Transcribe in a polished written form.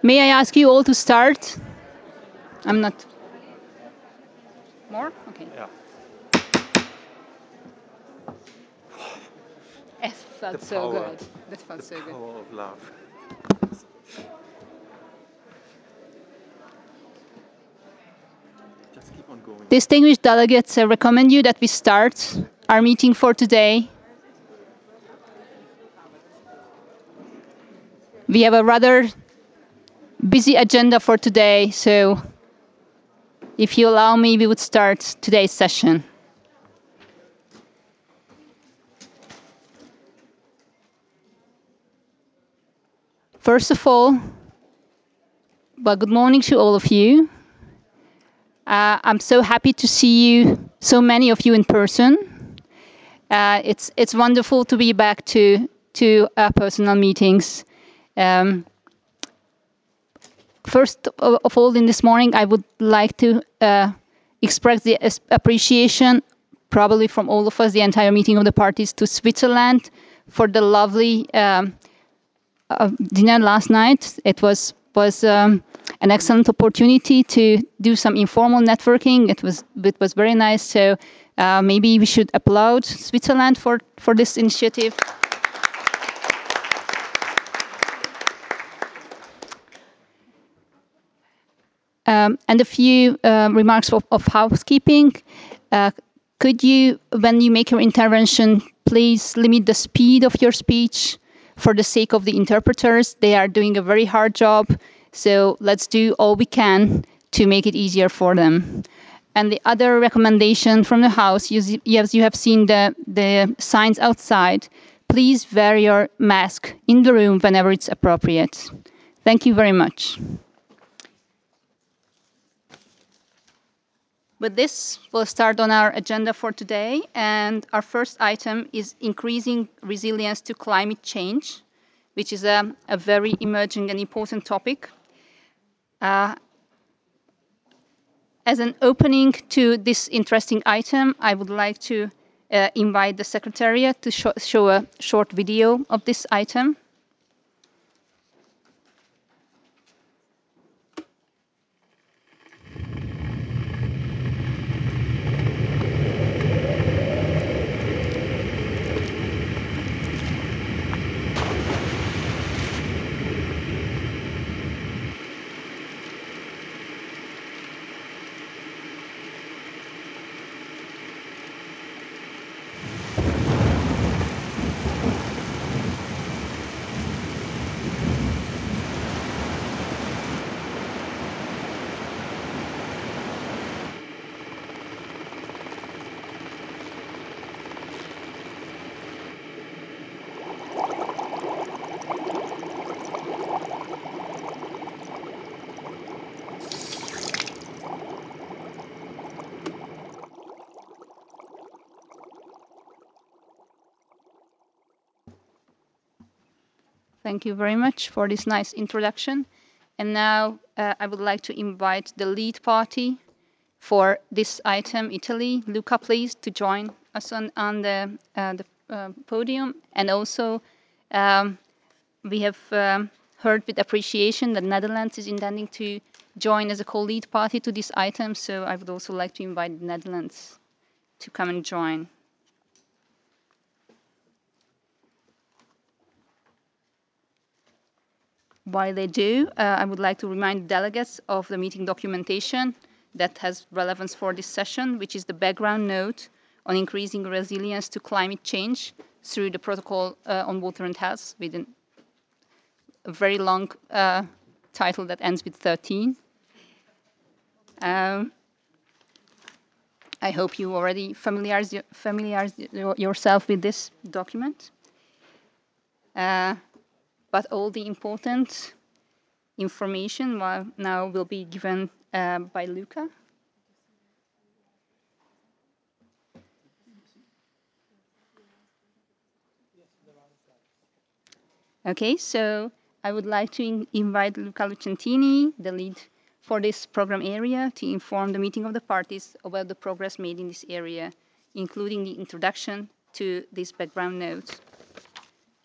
May I ask you all to start? I'm not. More? Okay. Yeah. It felt The so power. good. That felt The so good. power of love. Just keep on going. Distinguished delegates, I recommend you that we start our meeting for today. We have a rather busy agenda for today, so if you allow me, we would start today's session. First of all, well, good morning to all of you. I'm so happy to see you, so many of you in person. It's wonderful to be back to personal meetings. First of all, in this morning, I would like to express the appreciation, probably from all of us, the entire meeting of the parties, to Switzerland for the lovely dinner last night. It was an excellent opportunity to do some informal networking. It was very nice. So maybe we should applaud Switzerland for this initiative. And a few remarks of housekeeping. Could you, when you make your intervention, please limit the speed of your speech for the sake of the interpreters? They are doing a very hard job, so let's do all we can to make it easier for them. And the other recommendation from the House, yes, you have seen the signs outside. Please wear your mask in the room whenever it's appropriate. Thank you very much. With this, we'll start on our agenda for today. And our first item is increasing resilience to climate change, which is a very emerging and important topic. As an opening to this interesting item, I would like to invite the Secretariat to show a short video of this item. Thank you very much for this nice introduction. And now I would like to invite the lead party for this item, Italy. Luca, please, to join us on the podium. And also, we have heard with appreciation that Netherlands is intending to join as a co-lead party to this item. So I would also like to invite the Netherlands to come and join. While they do, I would like to remind delegates of the meeting documentation that has relevance for this session, which is the background note on increasing resilience to climate change through the protocol on water and health, with a very long title that ends with 13. I hope you already familiarize yourself with this document. But all the important information now will be given by Luca. Okay, so I would like to invite Luca Lucentini, the lead for this program area, to inform the meeting of the parties about the progress made in this area, including the introduction to this background note.